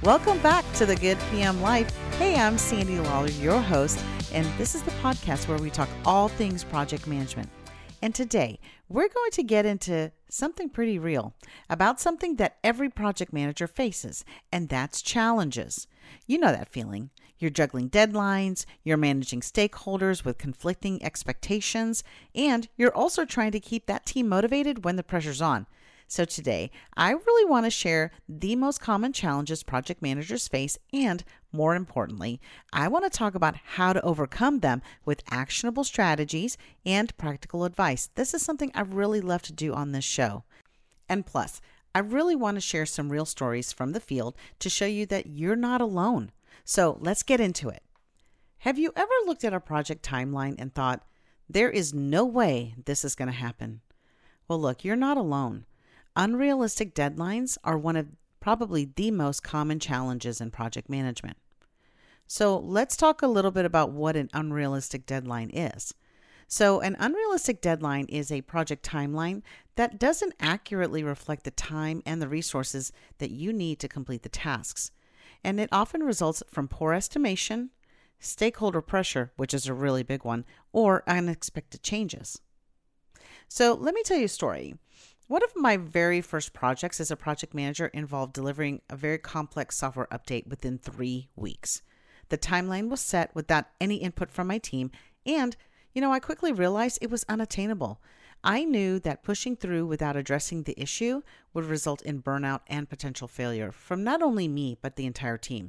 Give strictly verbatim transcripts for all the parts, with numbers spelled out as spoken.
Welcome back to the Good P M Life. Hey, I'm Sandy Lawler, your host, and this is the podcast where we talk all things project management. And today, we're going to get into something pretty real about something that every project manager faces, and that's challenges. You know that feeling. You're juggling deadlines, you're managing stakeholders with conflicting expectations, and you're also trying to keep that team motivated when the pressure's on. So today, I really want to share the most common challenges project managers face, and more importantly, I want to talk about how to overcome them with actionable strategies and practical advice. This is something I really love to do on this show. And plus, I really want to share some real stories from the field to show you that you're not alone. So let's get into it. Have you ever looked at a project timeline and thought, there is no way this is going to happen? Well, look, you're not alone. Unrealistic deadlines are one of probably the most common challenges in project management. So let's talk a little bit about what an unrealistic deadline is. So an unrealistic deadline is a project timeline that doesn't accurately reflect the time and the resources that you need to complete the tasks. And it often results from poor estimation, stakeholder pressure, which is a really big one, or unexpected changes. So let me tell you a story. One of my very first projects as a project manager involved delivering a very complex software update within three weeks. The timeline was set without any input from my team, and, you know, I quickly realized it was unattainable. I knew that pushing through without addressing the issue would result in burnout and potential failure from not only me, but the entire team.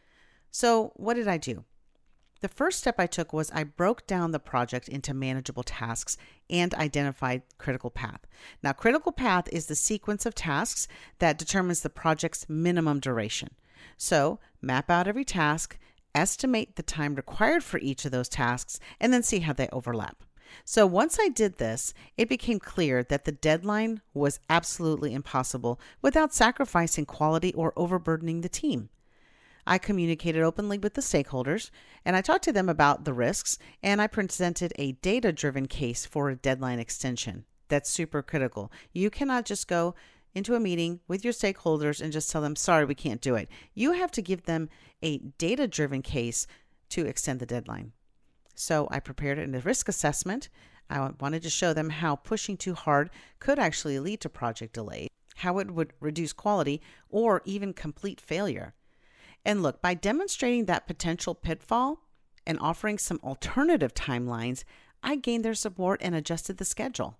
So what did I do? The first step I took was I broke down the project into manageable tasks and identified critical path. Now, critical path is the sequence of tasks that determines the project's minimum duration. So map out every task, estimate the time required for each of those tasks, and then see how they overlap. So once I did this, it became clear that the deadline was absolutely impossible without sacrificing quality or overburdening the team. I communicated openly with the stakeholders, and I talked to them about the risks, and I presented a data-driven case for a deadline extension. That's super critical. You cannot just go into a meeting with your stakeholders and just tell them, sorry, we can't do it. You have to give them a data-driven case to extend the deadline. So I prepared a risk assessment. I wanted to show them how pushing too hard could actually lead to project delay, how it would reduce quality, or even complete failure. And look, by demonstrating that potential pitfall and offering some alternative timelines, I gained their support and adjusted the schedule.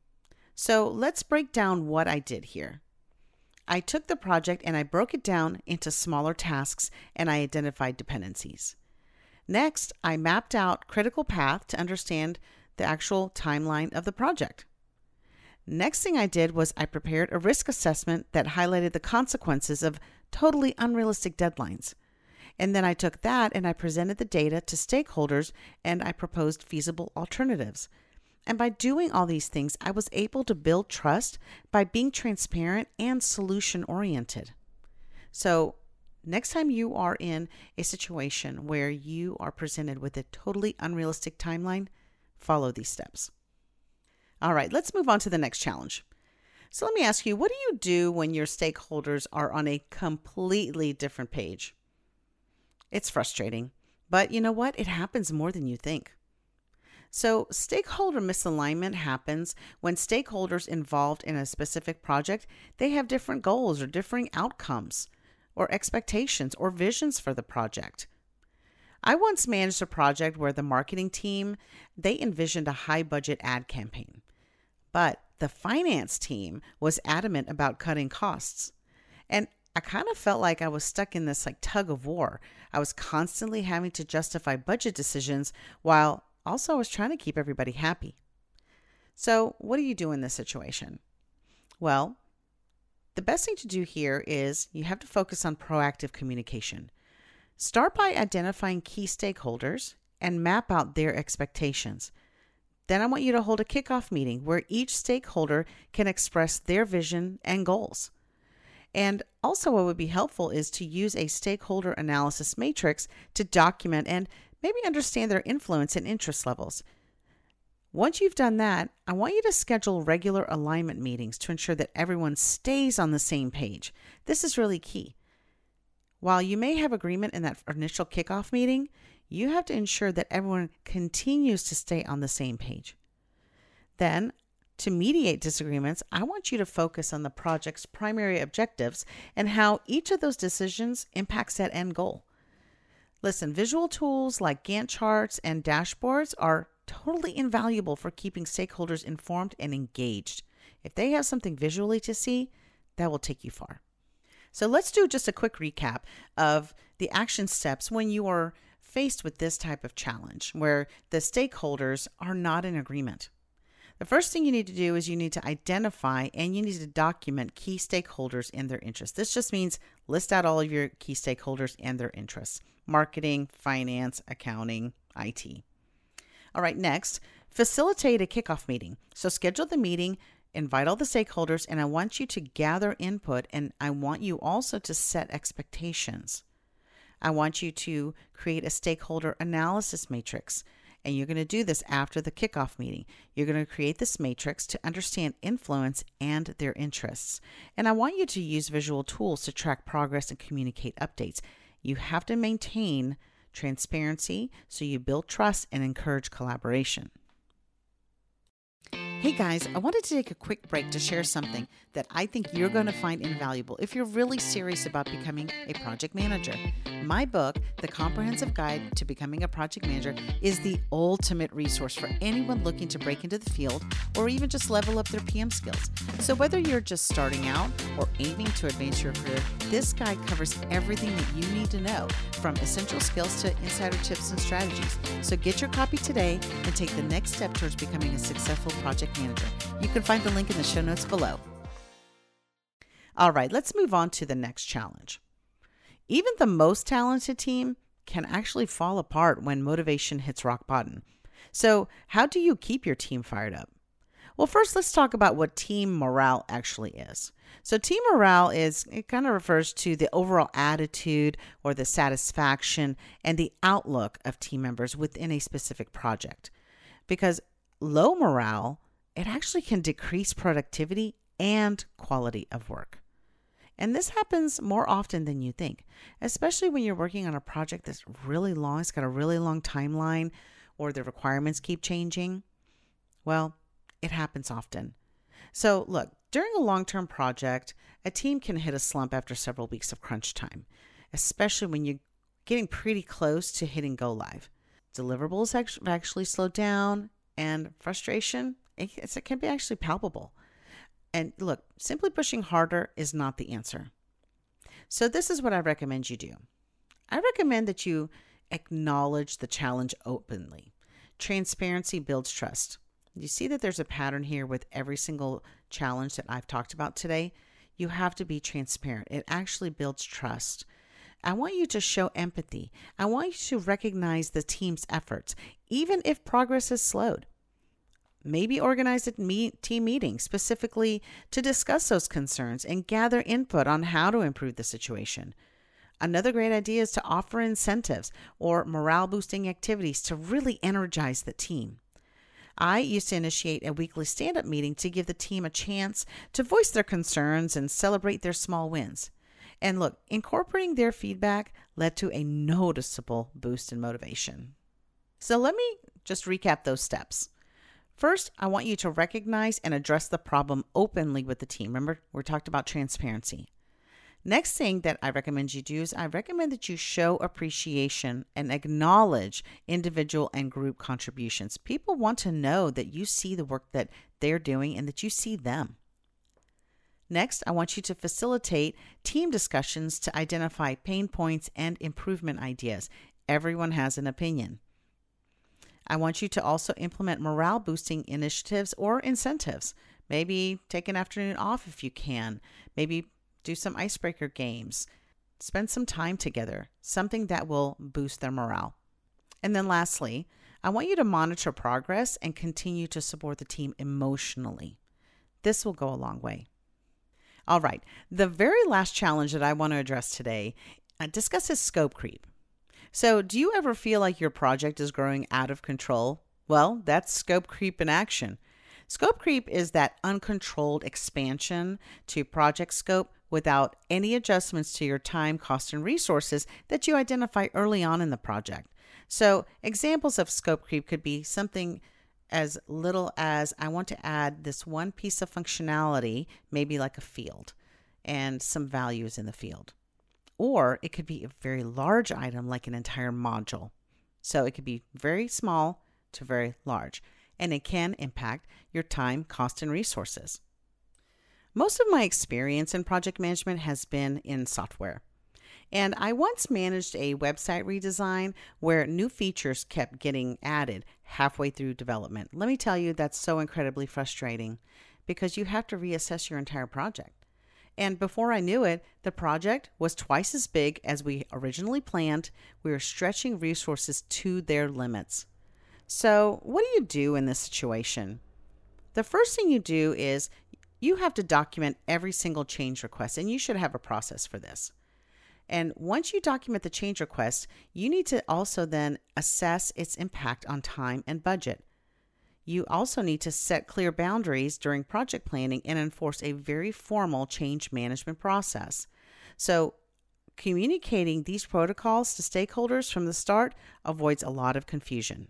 So let's break down what I did here. I took the project and I broke it down into smaller tasks, and I identified dependencies. Next, I mapped out critical path to understand the actual timeline of the project. Next thing I did was I prepared a risk assessment that highlighted the consequences of totally unrealistic deadlines. And then I took that and I presented the data to stakeholders, and I proposed feasible alternatives. And by doing all these things, I was able to build trust by being transparent and solution-oriented. So next time you are in a situation where you are presented with a totally unrealistic timeline, follow these steps. All right, let's move on to the next challenge. So let me ask you, what do you do when your stakeholders are on a completely different page? It's frustrating, but you know what? It happens more than you think. So stakeholder misalignment happens when stakeholders involved in a specific project, they have different goals or differing outcomes or expectations or visions for the project. I once managed a project where the marketing team, they envisioned a high budget ad campaign, but the finance team was adamant about cutting costs. And I kind of felt like I was stuck in this like tug of war. I was constantly having to justify budget decisions while also I was trying to keep everybody happy. So what do you do in this situation? Well, the best thing to do here is you have to focus on proactive communication. Start by identifying key stakeholders and map out their expectations. Then I want you to hold a kickoff meeting where each stakeholder can express their vision and goals. And also what would be helpful is to use a stakeholder analysis matrix to document and maybe understand their influence and interest levels. Once you've done that, I want you to schedule regular alignment meetings to ensure that everyone stays on the same page. This is really key. While you may have agreement in that initial kickoff meeting, you have to ensure that everyone continues to stay on the same page. Then, to mediate disagreements, I want you to focus on the project's primary objectives and how each of those decisions impacts that end goal. Listen, visual tools like Gantt charts and dashboards are totally invaluable for keeping stakeholders informed and engaged. If they have something visually to see, that will take you far. So let's do just a quick recap of the action steps when you are faced with this type of challenge where the stakeholders are not in agreement. The first thing you need to do is you need to identify and you need to document key stakeholders and their interests. This just means list out all of your key stakeholders and their interests: marketing, finance, accounting, I T. All right, next, facilitate a kickoff meeting. So schedule the meeting, invite all the stakeholders, and I want you to gather input, and I want you also to set expectations. I want you to create a stakeholder analysis matrix. And you're going to do this after the kickoff meeting. You're going to create this matrix to understand influence and their interests. And I want you to use visual tools to track progress and communicate updates. You have to maintain transparency so you build trust and encourage collaboration. Hey guys, I wanted to take a quick break to share something that I think you're going to find invaluable if you're really serious about becoming a project manager. My book, The Comprehensive Guide to Becoming a Project Manager, is the ultimate resource for anyone looking to break into the field or even just level up their P M skills. So whether you're just starting out or aiming to advance your career, this guide covers everything that you need to know, from essential skills to insider tips and strategies. So get your copy today and take the next step towards becoming a successful project manager. You can find the link in the show notes below. All right, let's move on to the next challenge. Even the most talented team can actually fall apart when motivation hits rock bottom. So how do you keep your team fired up? Well, first, let's talk about what team morale actually is. So team morale is, it kind of refers to the overall attitude or the satisfaction and the outlook of team members within a specific project. Because low morale, it actually can decrease productivity and quality of work. And this happens more often than you think, especially when you're working on a project that's really long, it's got a really long timeline, or the requirements keep changing. Well, it happens often. So look, during a long-term project, a team can hit a slump after several weeks of crunch time, especially when you're getting pretty close to hitting go live. Deliverables actually slow down, and frustration, it, it can be actually palpable. And look, simply pushing harder is not the answer. So this is what I recommend you do. I recommend that you acknowledge the challenge openly. Transparency builds trust. You see that there's a pattern here with every single challenge that I've talked about today. You have to be transparent. It actually builds trust. I want you to show empathy. I want you to recognize the team's efforts, even if progress is slowed. Maybe organize a meet, team meeting specifically to discuss those concerns and gather input on how to improve the situation. Another great idea is to offer incentives or morale-boosting activities to really energize the team. I used to initiate a weekly stand-up meeting to give the team a chance to voice their concerns and celebrate their small wins. And look, incorporating their feedback led to a noticeable boost in motivation. So let me just recap those steps. First, I want you to recognize and address the problem openly with the team. Remember, we talked about transparency. Next thing that I recommend you do is I recommend that you show appreciation and acknowledge individual and group contributions. People want to know that you see the work that they're doing and that you see them. Next, I want you to facilitate team discussions to identify pain points and improvement ideas. Everyone has an opinion. I want you to also implement morale-boosting initiatives or incentives. Maybe take an afternoon off if you can. Maybe do some icebreaker games. Spend some time together, something that will boost their morale. And then lastly, I want you to monitor progress and continue to support the team emotionally. This will go a long way. All right, the very last challenge that I want to address today uh, discusses scope creep. So do you ever feel like your project is growing out of control? Well, that's scope creep in action. Scope creep is that uncontrolled expansion to project scope without any adjustments to your time, cost, and resources that you identify early on in the project. So examples of scope creep could be something as little as I want to add this one piece of functionality, maybe like a field and some values in the field. Or it could be a very large item like an entire module. So it could be very small to very large, and it can impact your time, cost, and resources. Most of my experience in project management has been in software. And I once managed a website redesign where new features kept getting added halfway through development. Let me tell you, that's so incredibly frustrating because you have to reassess your entire project. And before I knew it, the project was twice as big as we originally planned. We were stretching resources to their limits. So what do you do in this situation? The first thing you do is you have to document every single change request, and you should have a process for this. And once you document the change request, you need to also then assess its impact on time and budget. You also need to set clear boundaries during project planning and enforce a very formal change management process. So communicating these protocols to stakeholders from the start avoids a lot of confusion.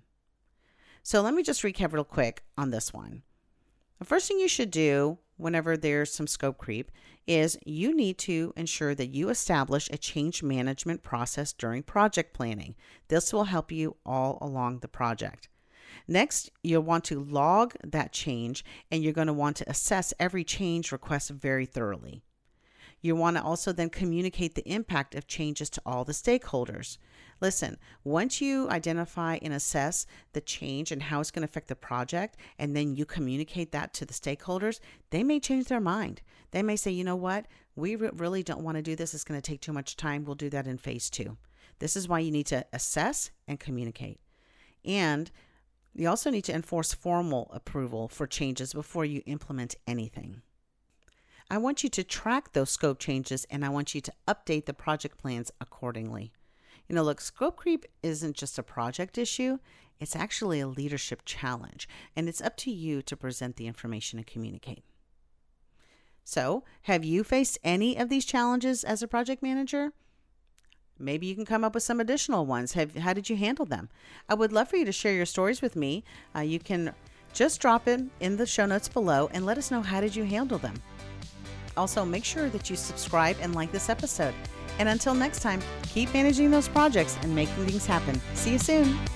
So let me just recap real quick on this one. The first thing you should do whenever there's some scope creep is you need to ensure that you establish a change management process during project planning. This will help you all along the project. Next, you'll want to log that change, and you're going to want to assess every change request very thoroughly. You want to also then communicate the impact of changes to all the stakeholders. Listen, once you identify and assess the change and how it's going to affect the project, and then you communicate that to the stakeholders, they may change their mind. They may say, you know what, we re- really don't want to do this. It's going to take too much time. We'll do that in phase two. This is why you need to assess and communicate. And you also need to enforce formal approval for changes before you implement anything. I want you to track those scope changes, and I want you to update the project plans accordingly. You know, look, scope creep isn't just a project issue. It's actually a leadership challenge, and it's up to you to present the information and communicate. So, have you faced any of these challenges as a project manager? Maybe you can come up with some additional ones. Have, how did you handle them? I would love for you to share your stories with me. Uh, you can just drop it in the show notes below and let us know, how did you handle them? Also, make sure that you subscribe and like this episode. And until next time, keep managing those projects and making things happen. See you soon.